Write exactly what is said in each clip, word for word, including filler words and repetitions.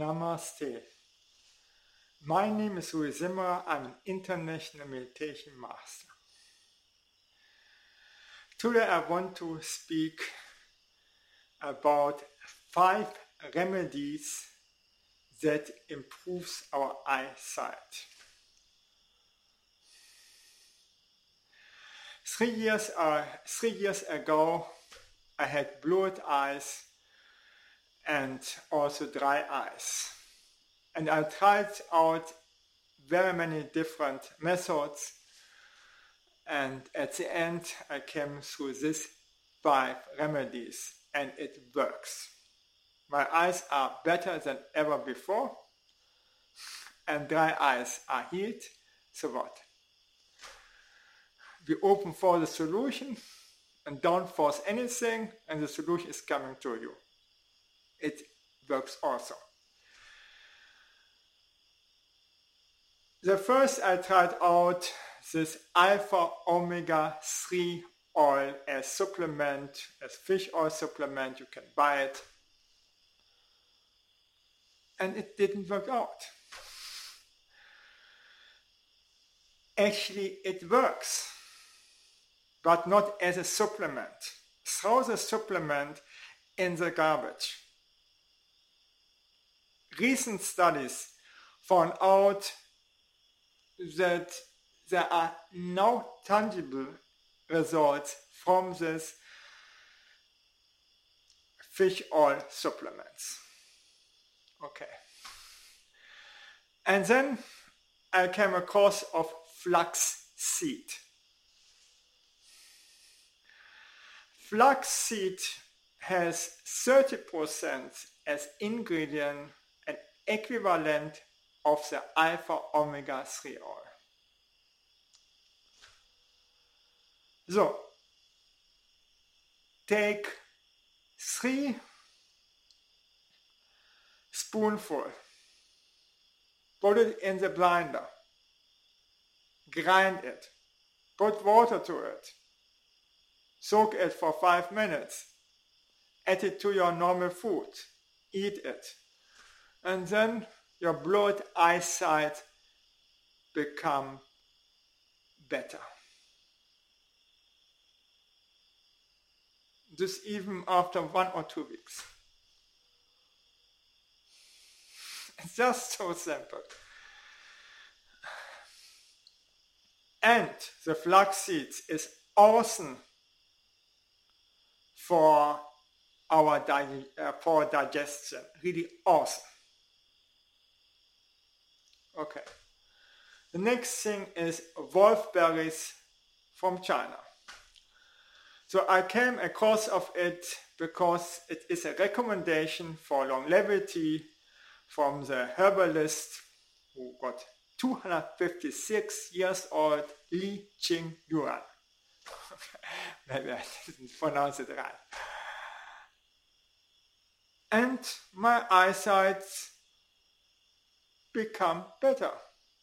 Namaste. My name is Louis Zimmerer. I'm an international meditation master. Today I want to speak about five remedies that improves our eyesight. Three years, uh, three years ago I had blurred eyes and also dry eyes. And I tried out very many different methods, and at the end I came through these five remedies and it works. My eyes are better than ever before and dry eyes are healed. So what? We open for the solution and don't force anything, and the solution is coming to you. It works also. The first I tried out this alpha omega three oil as supplement, as fish oil supplement. You can buy it. And it didn't work out. Actually, it works, but not as a supplement. Throw the supplement in the garbage. Recent studies found out that there are no tangible results from this fish oil supplements. Okay. And then I came across of flax seed. Flax seed has thirty percent as ingredient and equivalent of the alpha omega three oil. So, take three spoonful, put it in the blender, grind it, put water to it, soak it for five minutes, add it to your normal food, eat it, and then your blurred eyesight become better. This even after one or two weeks. It's just so simple. And the flax seeds is awesome for our di- uh, for digestion. Really awesome. Okay. The next thing is wolfberries from China. So I came across of it because it is a recommendation for longevity from the herbalist who got two hundred fifty-six years old, Li Ching Yuan. Maybe I didn't pronounce it right. And my eyesight become better.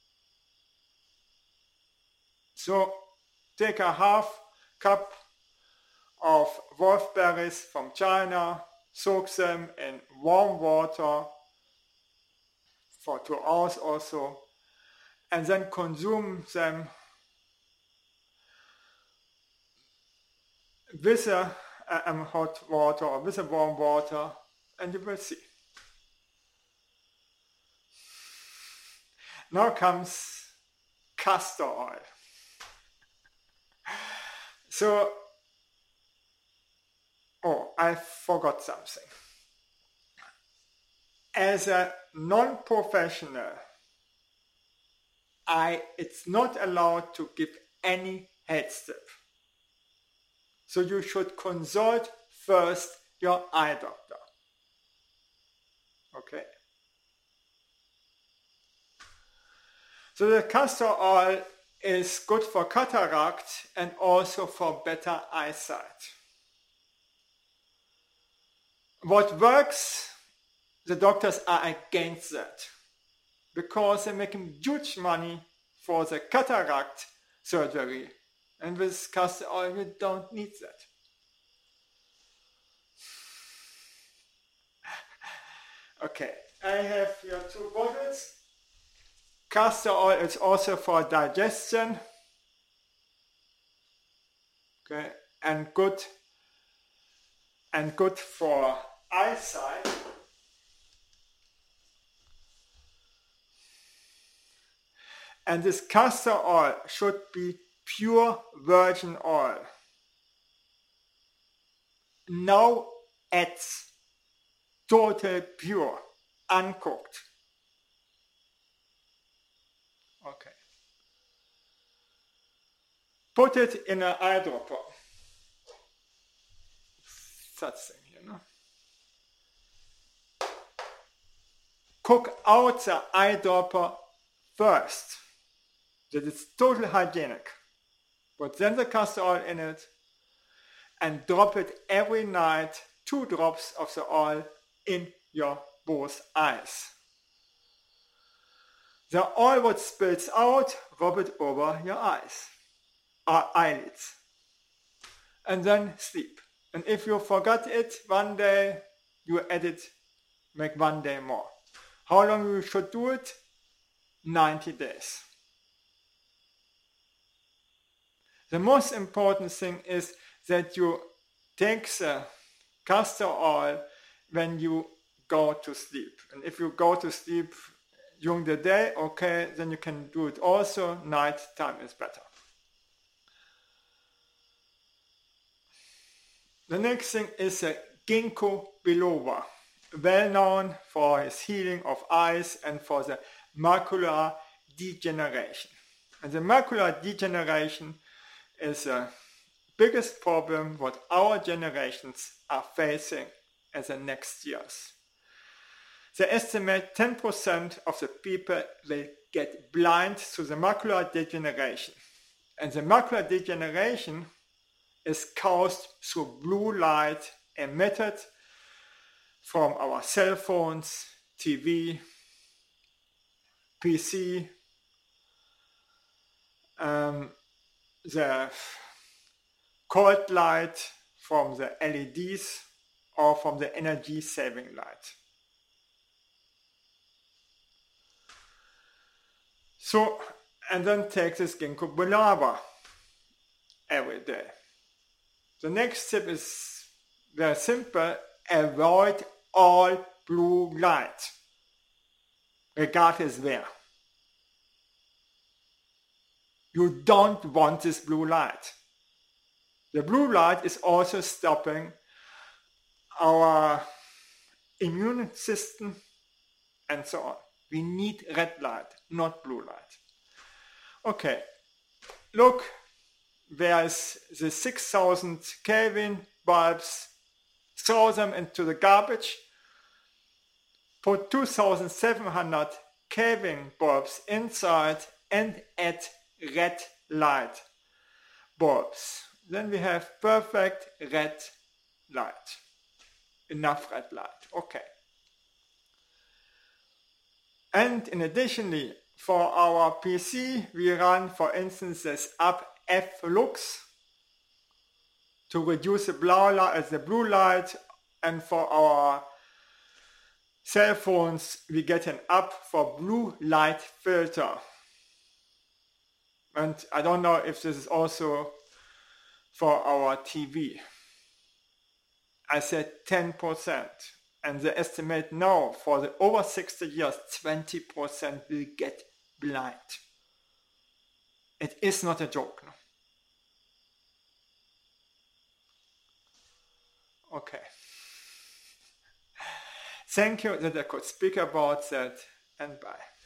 So take a half cup of wolfberries from China, soak them in warm water for two hours or so, and then consume them with a, um, hot water or with a warm water, and you will see. Now comes castor oil. So, oh, I forgot something. As a non-professional, I it's not allowed to give any health tip. So you should consult first your eye doctor. Okay. So the castor oil is good for cataract and also for better eyesight. What works, the doctors are against that because they're making huge money for the cataract surgery, and with castor oil you don't need that. Okay, I have here two bottles. Castor oil is also for digestion. Okay, and good and good for eyesight. And this castor oil should be pure virgin oil. No ads. Total pure, uncooked. Okay. Put it in an eyedropper. That thing here, no? Cook out the eyedropper first. That is totally hygienic. Put then the castor oil in it and drop it every night, two drops of the oil in your both eyes. The oil what spills out, rub it over your eyes, or eyelids, and then sleep. And if you forgot it one day, you add it, make one day more. How long you should do it? ninety days. The most important thing is that you take the castor oil when you go to sleep. And if you go to sleep during the day, okay, then you can do it also. Night time is better. The next thing is a ginkgo biloba, well known for its healing of eyes and for the macular degeneration. And the macular degeneration is the biggest problem what our generations are facing in the next years. They estimate ten percent of the people will get blind to the macular degeneration. And the macular degeneration is caused through blue light emitted from our cell phones, T V, P C, um, the cold light from the L E Ds or from the energy saving light. So, and then take this ginkgo biloba every day. The next tip is very simple: avoid all blue light, regardless where. You don't want this blue light. The blue light is also stopping our immune system and so on. We need red light, not blue light. Okay, look, there's the six thousand Kelvin bulbs. Throw them into the garbage. Put two thousand seven hundred Kelvin bulbs inside and add red light bulbs. Then we have perfect red light. Enough red light. Okay. And in additionally, for our P C, we run, for instance, this app F Lux to reduce the blue light, the blue light, and for our cell phones, we get an app for blue light filter. And I don't know if this is also for our T V. I said ten percent. And they estimate now for the over sixty years, twenty percent will get blind. It is not a joke. No? Okay. Thank you that I could speak about that, and bye.